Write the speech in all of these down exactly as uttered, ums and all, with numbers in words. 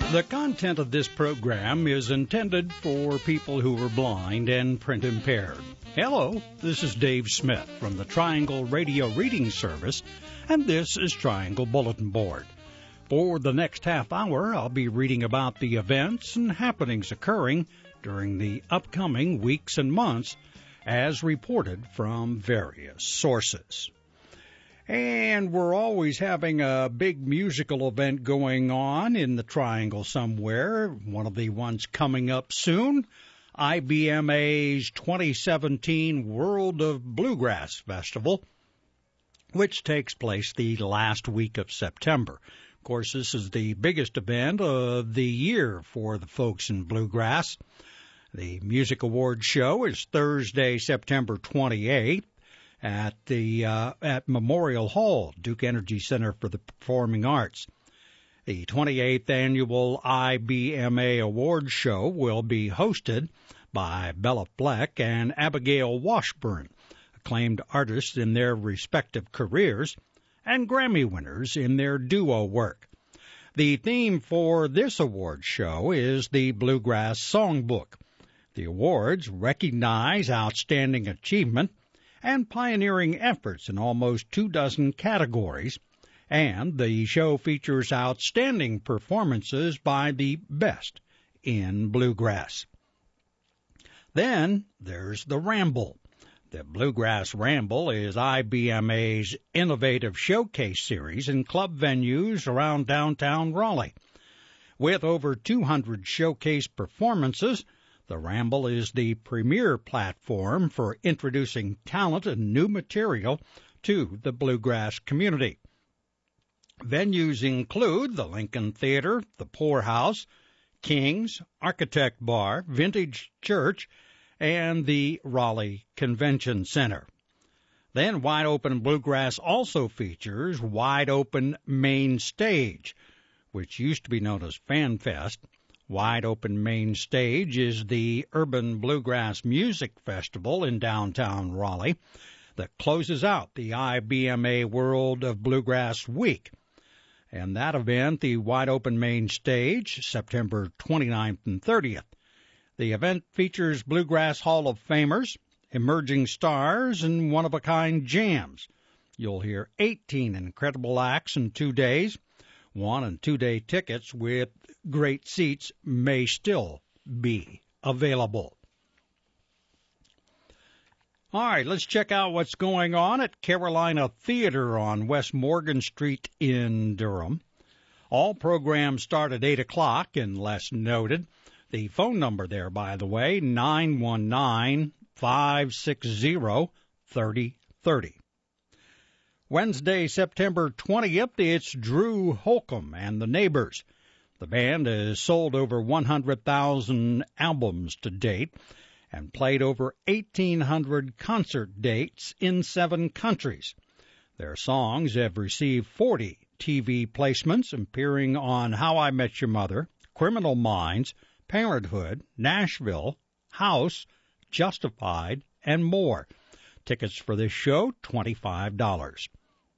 The content of this program is intended for people who are blind and print impaired. Hello, this is Dave Smith from the Triangle Radio Reading Service, and this is Triangle Bulletin Board. For the next half hour, I'll be reading about the events and happenings occurring during the upcoming weeks and months as reported from various sources. And we're always having a big musical event going on in the Triangle somewhere. One of the ones coming up soon, I B M A's twenty seventeen World of Bluegrass Festival, which takes place the last week of September. Of course, this is the biggest event of the year for the folks in bluegrass. The Music Awards show is Thursday, September twenty-eighth. At the uh, at Memorial Hall, Duke Energy Center for the Performing Arts. The twenty-eighth Annual I B M A Awards Show will be hosted by Bella Fleck and Abigail Washburn, acclaimed artists in their respective careers and Grammy winners in their duo work. The theme for this awards show is the Bluegrass Songbook. The awards recognize outstanding achievement and pioneering efforts in almost two dozen categories, and the show features outstanding performances by the best in bluegrass. Then there's the Ramble. The Bluegrass Ramble is I B M A's innovative showcase series in club venues around downtown Raleigh. With over two hundred showcase performances, the Ramble is the premier platform for introducing talent and new material to the bluegrass community. Venues include the Lincoln Theater, the Poorhouse, King's, Architect Bar, Vintage Church, and the Raleigh Convention Center. Then Wide Open Bluegrass also features Wide Open Main Stage, which used to be known as Fan Fest. Wide Open Main Stage is the Urban Bluegrass Music Festival in downtown Raleigh that closes out the I B M A World of Bluegrass Week. And that event, the Wide Open Main Stage, September twenty-ninth and thirtieth. The event features Bluegrass Hall of Famers, emerging stars, and one-of-a-kind jams. You'll hear eighteen incredible acts in two days. One- and two-day tickets with great seats may still be available. All right, let's check out what's going on at Carolina Theater on West Morgan Street in Durham. All programs start at eight o'clock, unless noted. The phone number there, by the way, nine one nine, five six zero, three zero three zero. Wednesday, September twentieth, it's Drew Holcomb and the Neighbors. The band has sold over one hundred thousand albums to date and played over eighteen hundred concert dates in seven countries. Their songs have received forty T V placements, appearing on How I Met Your Mother, Criminal Minds, Parenthood, Nashville, House, Justified, and more. Tickets for this show, twenty-five dollars.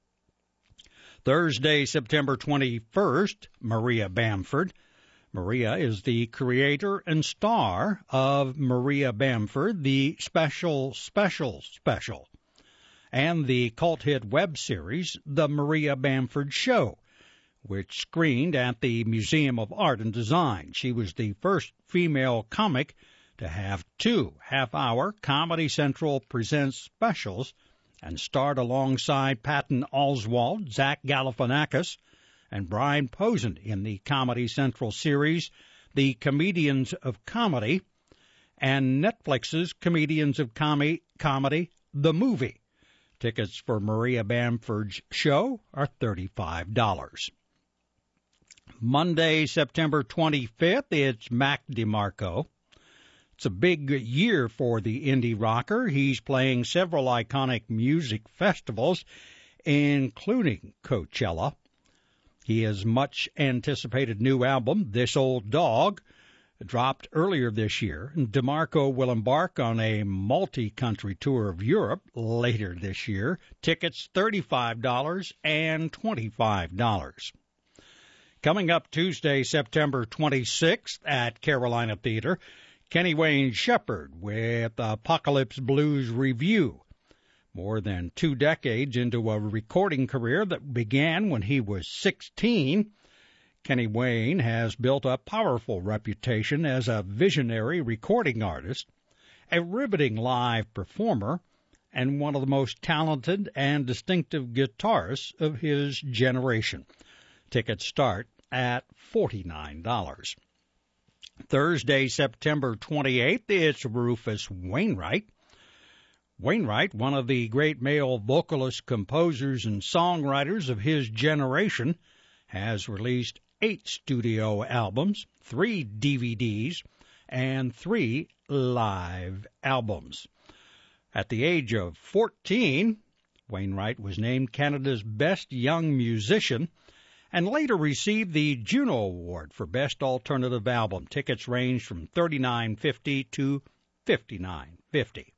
Thursday, September twenty-first, Maria Bamford. Maria is the creator and star of Maria Bamford, the Special Special Special, and the cult hit web series, The Maria Bamford Show, which screened at the Museum of Art and Design. She was the first female comic to have two half-hour Comedy Central Presents specials and starred alongside Patton Oswalt, Zach Galifianakis, and Brian Posehn in the Comedy Central series The Comedians of Comedy and Netflix's Comedians of Com- Comedy, the movie. Tickets for Maria Bamford's show are thirty-five dollars. Monday, September twenty-fifth, it's Mac DeMarco. It's a big year for the indie rocker. He's playing several iconic music festivals, including Coachella. His much-anticipated new album, This Old Dog, dropped earlier this year. DeMarco will embark on a multi-country tour of Europe later this year. Tickets thirty-five dollars and twenty-five dollars. Coming up Tuesday, September twenty-sixth at Carolina Theater, Kenny Wayne Shepherd with Apocalypse Blues Review. More than two decades into a recording career that began when he was sixteen, Kenny Wayne has built a powerful reputation as a visionary recording artist, a riveting live performer, and one of the most talented and distinctive guitarists of his generation. Tickets start at forty-nine dollars. Thursday, September twenty-eighth, it's Rufus Wainwright. Wainwright, one of the great male vocalist, composers, and songwriters of his generation, has released eight studio albums, three D V Ds, and three live albums. At the age of fourteen, Wainwright was named Canada's Best Young Musician and later received the Juno Award for Best Alternative Album. Tickets range from thirty-nine fifty to fifty-nine fifty.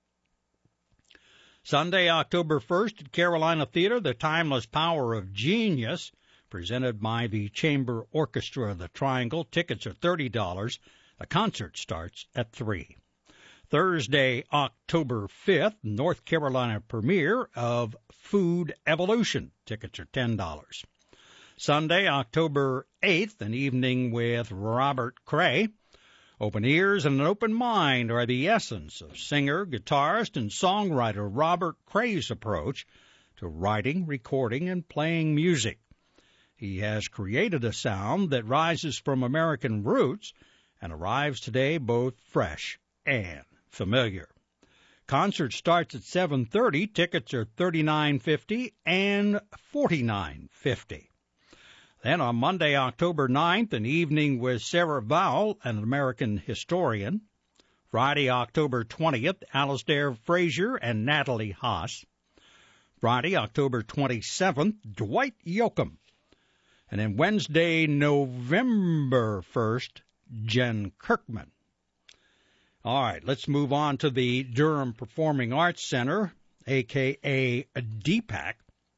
Sunday, October first at Carolina Theater, The Timeless Power of Genius, presented by the Chamber Orchestra of the Triangle. Tickets are thirty dollars. The concert starts at three. Thursday, October fifth, North Carolina premiere of Food Evolution. Tickets are ten dollars. Sunday, October eighth, an evening with Robert Cray. Open ears and an open mind are the essence of singer, guitarist, and songwriter Robert Cray's approach to writing, recording, and playing music. He has created a sound that rises from American roots and arrives today both fresh and familiar. Concert starts at seven thirty. Tickets are thirty-nine fifty and forty-nine fifty. Then on Monday, October ninth, an evening with Sarah Vowell, an American historian. Friday, October twentieth, Alistair Fraser and Natalie Haas. Friday, October twenty-seventh, Dwight Yoakam. And then Wednesday, November first, Jen Kirkman. All right, let's move on to the Durham Performing Arts Center, a k a. D PAC.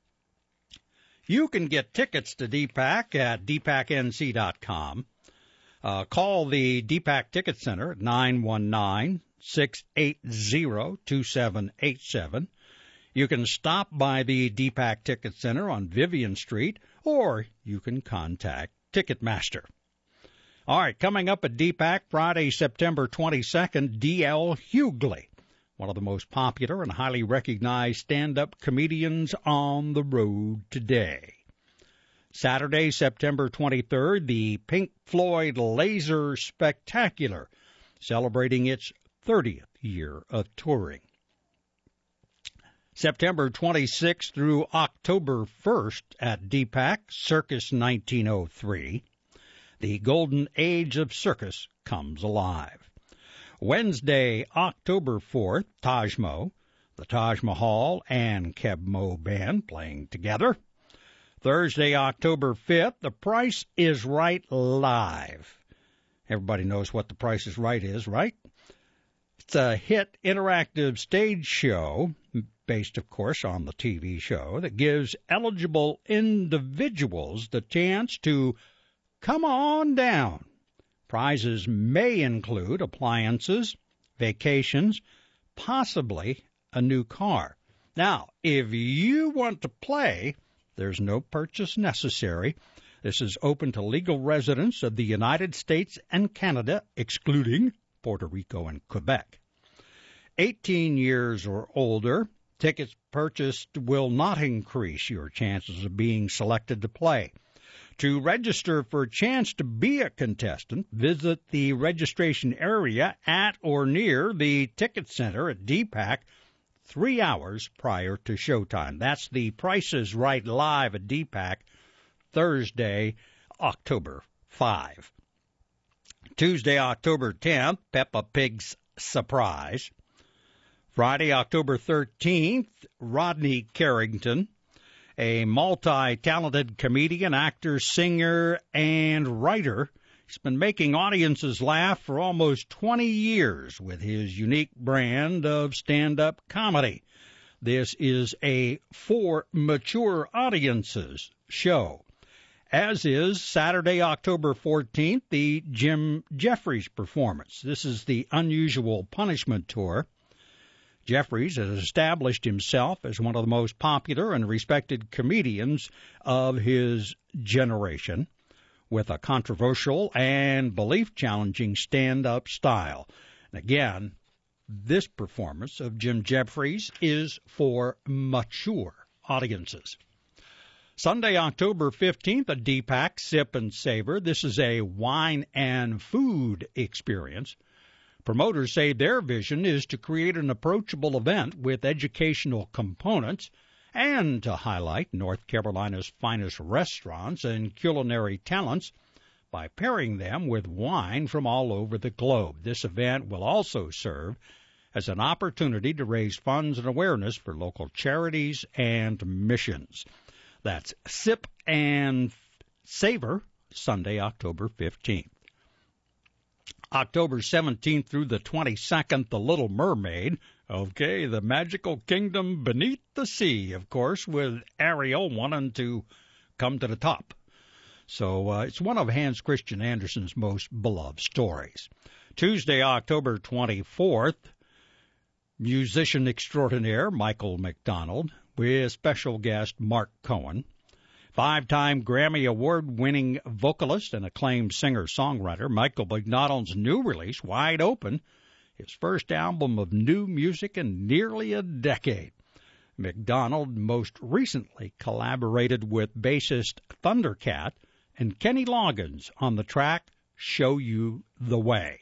You can get tickets to D PAC at d pac n c dot com. Uh, call the D PAC Ticket Center at nine one nine, six eight zero, two seven eight seven. You can stop by the D PAC Ticket Center on Vivian Street, or you can contact Ticketmaster. All right, coming up at D PAC, Friday, September twenty-second, D L Hughley, one of the most popular and highly recognized stand-up comedians on the road today. Saturday, September twenty-third, the Pink Floyd Laser Spectacular, celebrating its thirtieth year of touring. September twenty-sixth through October first at D PAC, Circus nineteen oh three. The golden age of circus comes alive. Wednesday, October fourth, Tajmo, the Taj Mahal and Keb Mo Band playing together. Thursday, October fifth, The Price is Right Live. Everybody knows what The Price is Right is, right? It's a hit interactive stage show, based, of course, on the T V show, that gives eligible individuals the chance to come on down. Prizes may include appliances, vacations, possibly a new car. Now, if you want to play, there's no purchase necessary. This is open to legal residents of the United States and Canada, excluding Puerto Rico and Quebec. eighteen years or older, tickets purchased will not increase your chances of being selected to play. To register for a chance to be a contestant, visit the registration area at or near the Ticket Center at D PAC three hours prior to showtime. That's the Price is Right Live at D PAC, Thursday, October fifth. Tuesday, October tenth, Peppa Pig's Surprise. Friday, October thirteenth, Rodney Carrington, a multi-talented comedian, actor, singer, and writer. He's been making audiences laugh for almost twenty years with his unique brand of stand-up comedy. This is a for mature audiences show. as is Saturday, October fourteenth, the Jim Jeffries performance. This is the Unusual Punishment Tour. Jeffries has established himself as one of the most popular and respected comedians of his generation, with a controversial and belief-challenging stand-up style. And again, this performance of Jim Jeffries is for mature audiences. Sunday, October fifteenth, at D PAC Sip and Savor. This is a wine and food experience. Promoters say their vision is to create an approachable event with educational components and to highlight North Carolina's finest restaurants and culinary talents by pairing them with wine from all over the globe. This event will also serve as an opportunity to raise funds and awareness for local charities and missions. That's Sip and Savor, Sunday, October fifteenth. October seventeenth through the twenty-second, The Little Mermaid. Okay, the magical kingdom beneath the sea, of course, with Ariel wanting to come to the top. So uh, it's one of Hans Christian Andersen's most beloved stories. Tuesday, October twenty-fourth, musician extraordinaire Michael McDonald with special guest Mark Cohen. Five-time Grammy Award-winning vocalist and acclaimed singer-songwriter Michael McDonald's new release, Wide Open, his first album of new music in nearly a decade. McDonald most recently collaborated with bassist Thundercat and Kenny Loggins on the track Show You the Way.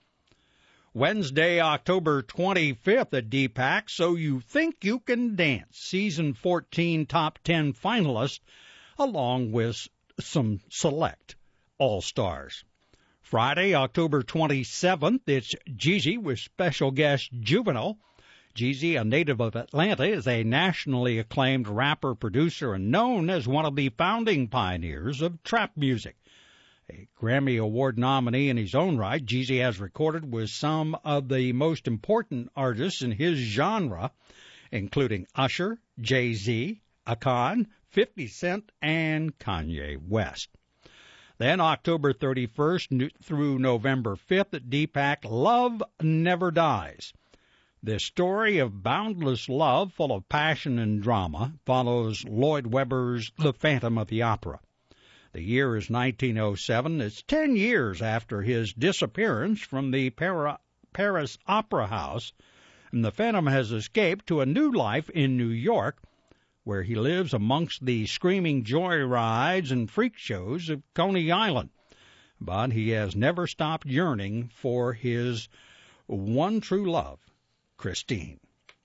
Wednesday, October twenty-fifth at D PAC, So You Think You Can Dance, Season fourteen Top ten finalists, along with some select all-stars. Friday, October twenty-seventh, it's Jeezy with special guest Juvenile. Jeezy, a native of Atlanta, is a nationally acclaimed rapper, producer, and known as one of the founding pioneers of trap music. A Grammy Award nominee in his own right, Jeezy has recorded with some of the most important artists in his genre, including Usher, Jay-Z, Akon, fifty Cent, and Kanye West. Then October thirty-first through November fifth at D PAC, Love Never Dies. This story of boundless love, full of passion and drama, follows Lloyd Webber's The Phantom of the Opera. The year is nineteen oh seven. It's ten years after his disappearance from the Para- Paris Opera House, and the Phantom has escaped to a new life in New York, where he lives amongst the screaming joyrides and freak shows of Coney Island. But he has never stopped yearning for his one true love, Christine.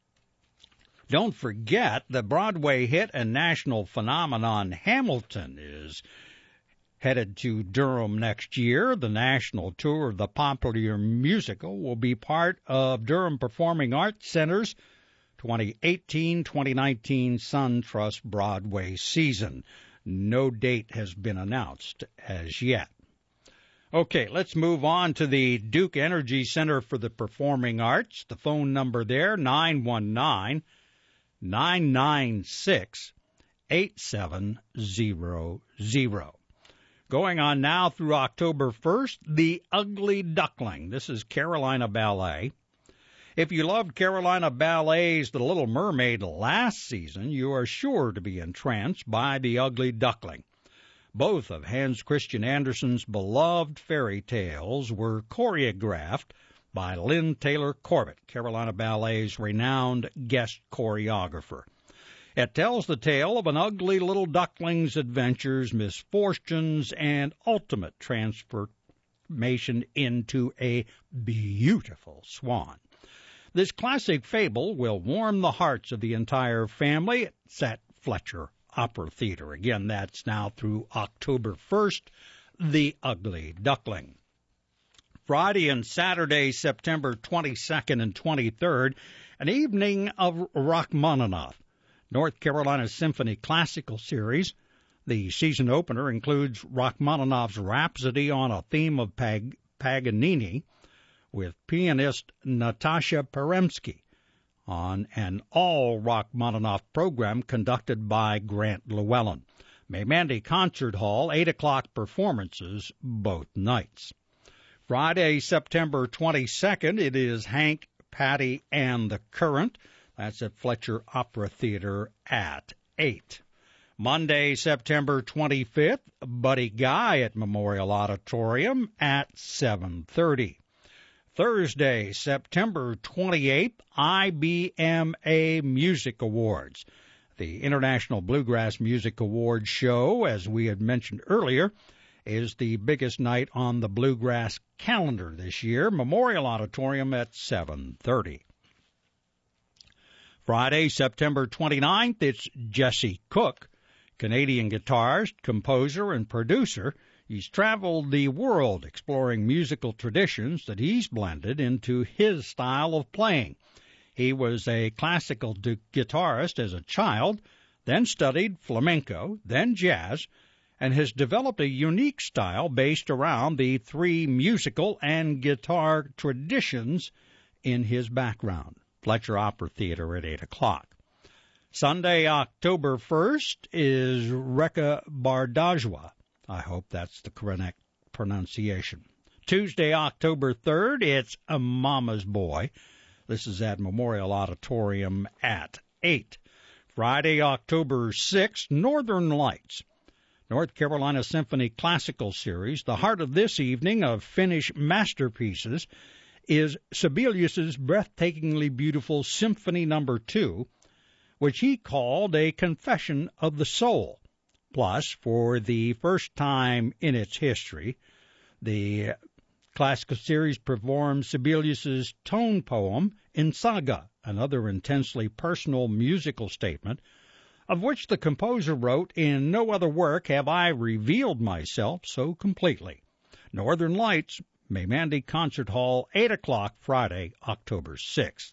Don't forget the Broadway hit and national phenomenon Hamilton is headed to Durham next year. The national tour of the popular musical will be part of Durham Performing Arts Center's twenty eighteen twenty nineteen SunTrust Broadway season. No date has been announced as yet. Okay, let's move on to the Duke Energy Center for the Performing Arts. The phone number there, nine one nine, nine nine six, eight seven zero zero. Going on now through October first, The Ugly Duckling. This is Carolina Ballet. If you loved Carolina Ballet's The Little Mermaid last season, you are sure to be entranced by The Ugly Duckling. Both of Hans Christian Andersen's beloved fairy tales were choreographed by Lynn Taylor Corbett, Carolina Ballet's renowned guest choreographer. It tells the tale of an ugly little duckling's adventures, misfortunes, and ultimate transformation into a beautiful swan. This classic fable will warm the hearts of the entire family. It's at Fletcher Opera Theater. Again, that's now through October first, The Ugly Duckling. Friday and Saturday, September twenty-second and twenty-third, an evening of Rachmaninoff, North Carolina Symphony Classical Series. The season opener includes Rachmaninoff's Rhapsody on a theme of Pag- Paganini with pianist Natasha Peremsky on an all-Rachmaninoff program conducted by Grant Llewellyn. Maymandy Concert Hall, eight o'clock performances both nights. Friday, September twenty-second, it is Hank, Patty, and the Current. That's at Fletcher Opera Theater at eight. Monday, September twenty-fifth, Buddy Guy at Memorial Auditorium at seven thirty. Thursday, September twenty-eighth, I B M A Music Awards. The International Bluegrass Music Awards show, as we had mentioned earlier, is the biggest night on the bluegrass calendar this year. Memorial Auditorium at seven thirty. Friday, September twenty-ninth, it's Jesse Cook, Canadian guitarist, composer, and producer. He's traveled the world exploring musical traditions that he's blended into his style of playing. He was a classical guitarist as a child, then studied flamenco, then jazz, and has developed a unique style based around the three musical and guitar traditions in his background. Fletcher Opera Theater at eight o'clock. Sunday, October first, is Rekha Bardajwa. I hope that's the correct pronunciation. Tuesday, October third, it's A Mama's Boy. This is at Memorial Auditorium at eight. Friday, October sixth, Northern Lights. North Carolina Symphony Classical Series. The heart of this evening of Finnish masterpieces is Sibelius's breathtakingly beautiful Symphony Number Two, which he called a confession of the soul. Plus, for the first time in its history, the classical series performs Sibelius's tone poem in Saga, another intensely personal musical statement, of which the composer wrote, "In no other work have I revealed myself so completely." Northern Lights, Maymandy Concert Hall, eight o'clock, Friday, October sixth.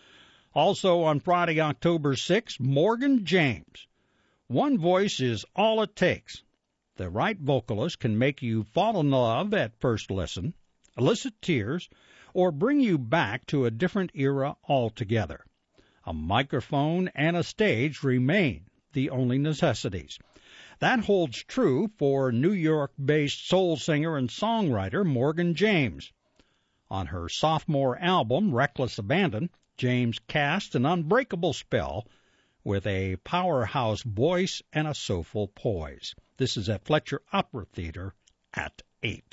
Also on Friday, October sixth, Morgan James. One voice is all it takes. The right vocalist can make you fall in love at first listen, elicit tears, or bring you back to a different era altogether. A microphone and a stage remain the only necessities. That holds true for New York-based soul singer and songwriter Morgan James. On her sophomore album, Reckless Abandon, James cast an unbreakable spell with a powerhouse voice and a soulful poise. This is at Fletcher Opera Theater at eight.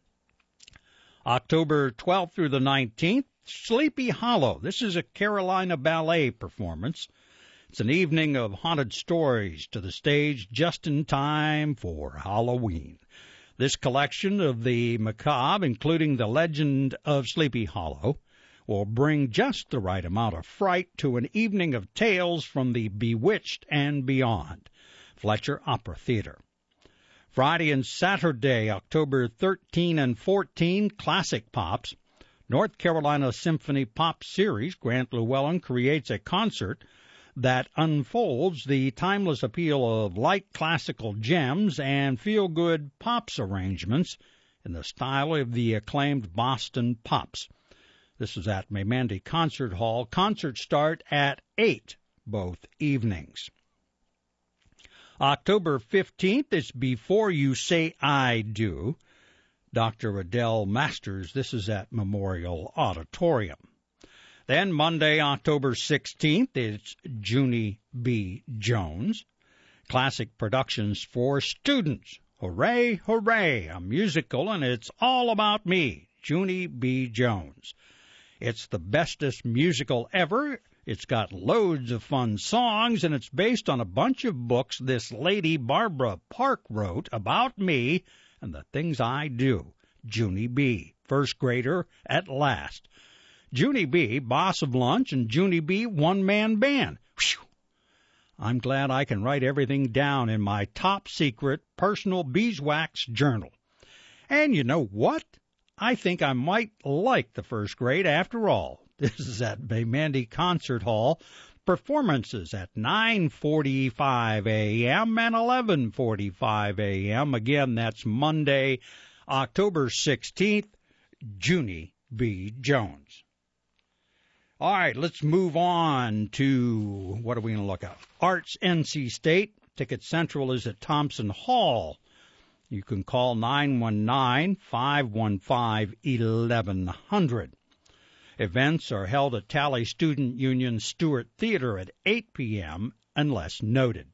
October twelfth through the nineteenth, Sleepy Hollow. This is a Carolina Ballet performance. It's an evening of haunted stories to the stage just in time for Halloween. This collection of the macabre, including the legend of Sleepy Hollow, will bring just the right amount of fright to an evening of tales from the bewitched and beyond. Fletcher Opera Theater. Friday and Saturday, October thirteenth and fourteenth, Classic Pops. North Carolina Symphony Pop Series, Grant Llewellyn creates a concert that unfolds the timeless appeal of light classical gems and feel-good pops arrangements in the style of the acclaimed Boston Pops. This is at Maymandy Concert Hall. Concerts start at eight both evenings. October fifteenth, it's Before You Say I Do. Doctor Adele Masters. This is at Memorial Auditorium. Then Monday, October sixteenth, it's Junie B. Jones. Classic Productions for Students. Hooray, hooray, a musical, and it's all about me, Junie B. Jones. It's the bestest musical ever. It's got loads of fun songs, and it's based on a bunch of books this lady Barbara Park wrote about me and the things I do. Junie B., first grader at last. Junie B., boss of lunch, and Junie B., one-man band. Whew. I'm glad I can write everything down in my top-secret personal beeswax journal. And you know what? I think I might like the first grade after all. This is at Maymandy Concert Hall. Performances at nine forty-five a.m. and eleven forty-five a.m. Again, that's Monday, October sixteenth, Junie B. Jones. All right, let's move on to, what are we going to look at? Arts N C State. Ticket Central is at Thompson Hall. You can call nine one nine, five one five, eleven hundred. Events are held at Tally Student Union Stewart Theater at eight p.m. unless noted.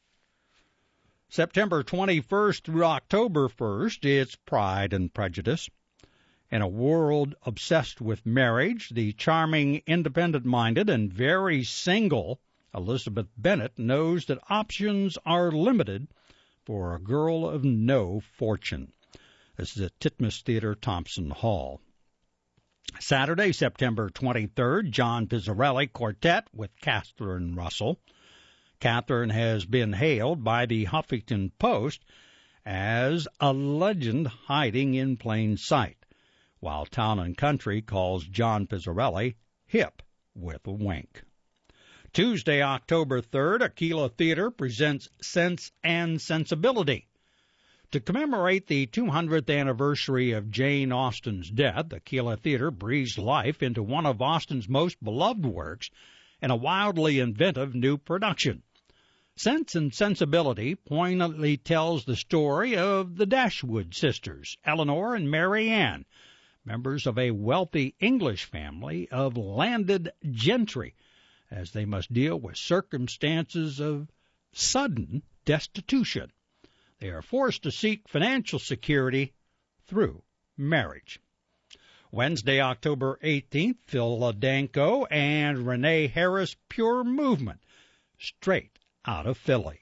September twenty-first through October first, it's Pride and Prejudice. In a world obsessed with marriage, the charming, independent-minded, and very single Elizabeth Bennet knows that options are limited for a girl of no fortune. This is at Titmus Theater, Thompson Hall. Saturday, September twenty-third, John Pizzarelli Quartet with Catherine Russell. Catherine has been hailed by the Huffington Post as a legend hiding in plain sight, while Town and Country calls John Pizzarelli hip with a wink. Tuesday, October third, Aquila Theater presents Sense and Sensibility. To commemorate the two hundredth anniversary of Jane Austen's death, Aquila Theater breathes life into one of Austen's most beloved works in a wildly inventive new production. Sense and Sensibility poignantly tells the story of the Dashwood sisters, Eleanor and Mary Ann, members of a wealthy English family of landed gentry, as they must deal with circumstances of sudden destitution. They are forced to seek financial security through marriage. Wednesday, October eighteenth, Phil Danko and Renee Harris, Pure Movement, straight out of Philly.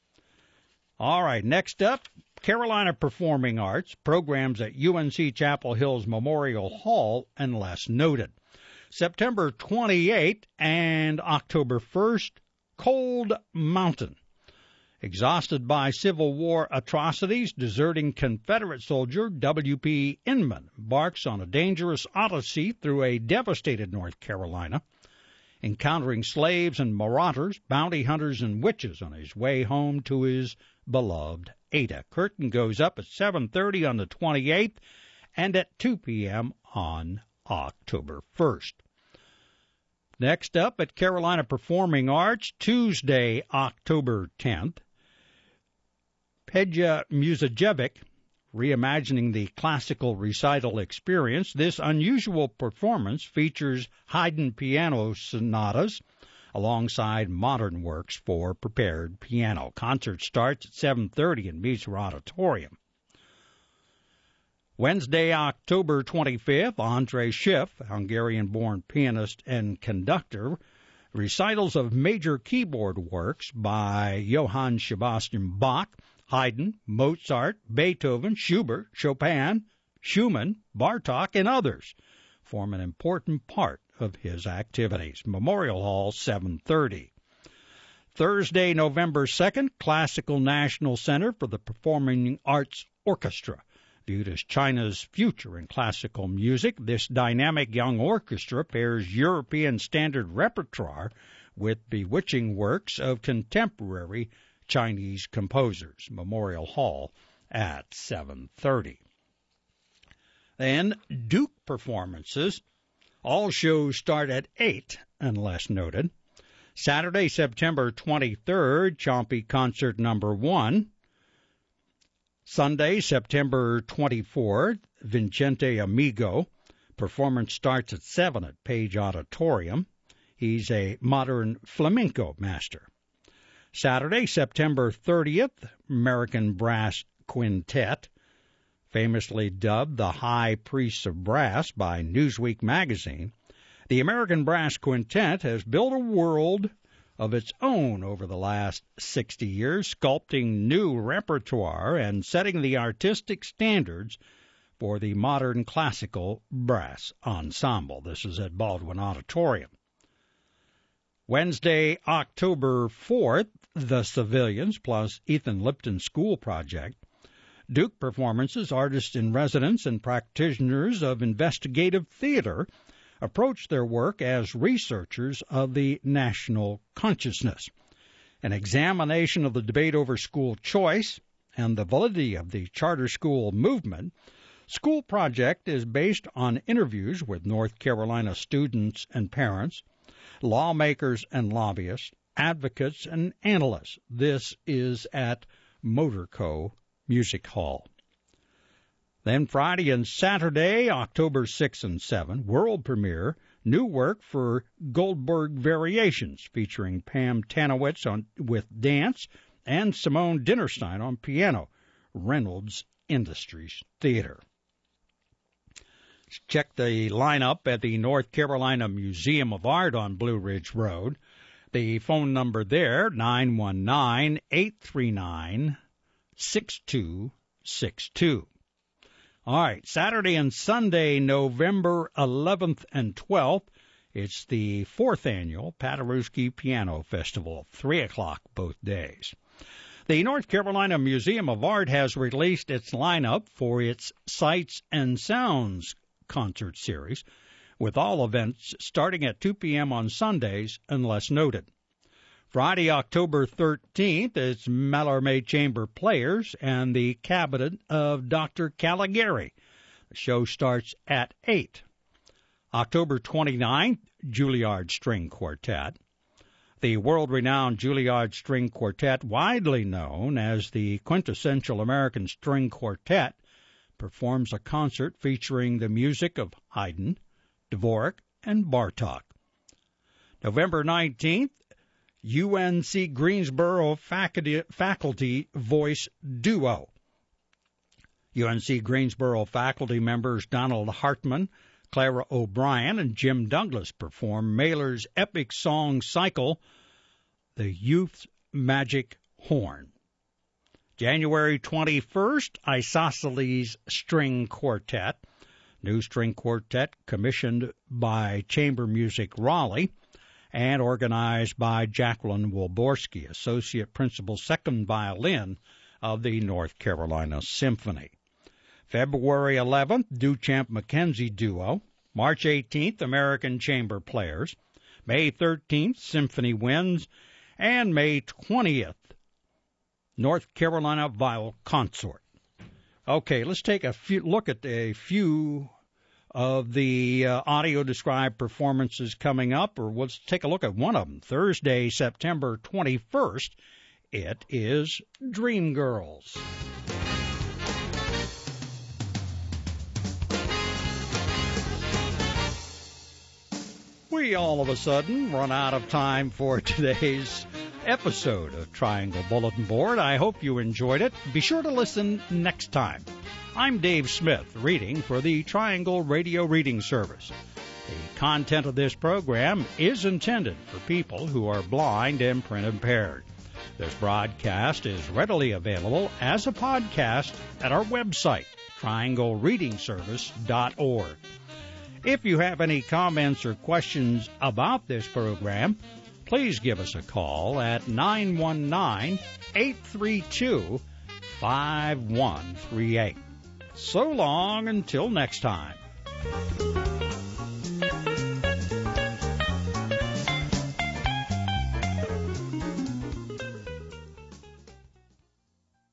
All right, next up, Carolina Performing Arts, programs at U N C Chapel Hill's Memorial Hall, unless noted. September twenty-eighth and October first, Cold Mountain. Exhausted by Civil War atrocities, deserting Confederate soldier W P Inman embarks on a dangerous odyssey through a devastated North Carolina, encountering slaves and marauders, bounty hunters, and witches on his way home to his beloved Ada. Curtain goes up at seven thirty on the twenty-eighth and at two p.m. on October first. Next up at Carolina Performing Arts, Tuesday, October tenth, Pedja Musajevic, reimagining the classical recital experience. This unusual performance features Haydn piano sonatas alongside modern works for prepared piano. Concert starts at seven thirty in Meeser Auditorium. Wednesday, October twenty-fifth, Andrei Schiff, Hungarian-born pianist and conductor, recitals of major keyboard works by Johann Sebastian Bach, Haydn, Mozart, Beethoven, Schubert, Chopin, Schumann, Bartók, and others form an important part of his activities. Memorial Hall, seven thirty. Thursday, November second, Classical National Center for the Performing Arts Orchestra. Viewed as China's future in classical music, this dynamic young orchestra pairs European standard repertoire with bewitching works of contemporary Chinese composers. Memorial Hall at seven thirty. Then Duke performances. All shows start at eight, unless noted. Saturday, September twenty-third, Chompy Concert Number one. Sunday, September twenty-fourth, Vincente Amigo. Performance starts at seven at Page Auditorium. He's a modern flamenco master. Saturday, September thirtieth, American Brass Quintet, famously dubbed the High Priests of Brass by Newsweek magazine. The American Brass Quintet has built a world of its own over the last sixty years, sculpting new repertoire and setting the artistic standards for the modern classical brass ensemble. This is at Baldwin Auditorium. Wednesday, October fourth, The Civilians plus Ethan Lipton School Project. Duke performances, artists in residence, and practitioners of investigative theater approach their work as researchers of the national consciousness. An examination of the debate over school choice and the validity of the charter school movement, School Project is based on interviews with North Carolina students and parents, lawmakers and lobbyists, advocates, and analysts. This is at Motorco Music Hall. Then Friday and Saturday, October sixth and seventh, world premiere, new work for Goldberg Variations, featuring Pam Tanowitz on, with dance and Simone Dinnerstein on piano, Reynolds Industries Theater. Check the lineup at the North Carolina Museum of Art on Blue Ridge Road. The phone number there, nine one nine, eight three nine, six two six two. All right, Saturday and Sunday, November eleventh and twelfth, it's the fourth annual Paderewski Piano Festival, three o'clock both days. The North Carolina Museum of Art has released its lineup for its Sights and Sounds concert series, with all events starting at two p.m. on Sundays, unless noted. Friday, October thirteenth, is Mallarmé Chamber Players and the Cabinet of Doctor Caligari. The show starts at eight. October twenty-ninth, Juilliard String Quartet. The world-renowned Juilliard String Quartet, widely known as the quintessential American string quartet, performs a concert featuring the music of Haydn, Dvorak, and Bartók. November nineteenth, U N C Greensboro faculty, faculty voice duo. U N C Greensboro faculty members Donald Hartman, Clara O'Brien, and Jim Douglas perform Mahler's epic song cycle, The Youth's Magic Horn. January twenty-first, Isosceles String Quartet, new string quartet commissioned by Chamber Music Raleigh and organized by Jacqueline Wolborski, Associate Principal Second Violin of the North Carolina Symphony. February eleventh, Duchamp Mackenzie Duo. March eighteenth, American Chamber Players. May thirteenth, Symphony Winds. And May twentieth, North Carolina Viol Consort. Okay, let's take a few, look at a few of the uh, audio-described performances coming up, or let's take a look at one of them. Thursday, September twenty-first, it is Dreamgirls. We all of a sudden run out of time for today's episode of Triangle Bulletin Board. I hope you enjoyed it. Be sure to listen next time. I'm Dave Smith, reading for the Triangle Radio Reading Service. The content of this program is intended for people who are blind and print impaired. This broadcast is readily available as a podcast at our website, triangle reading service dot org. If you have any comments or questions about this program, please give us a call at nine one nine, eight three two, five one three eight. So long until next time.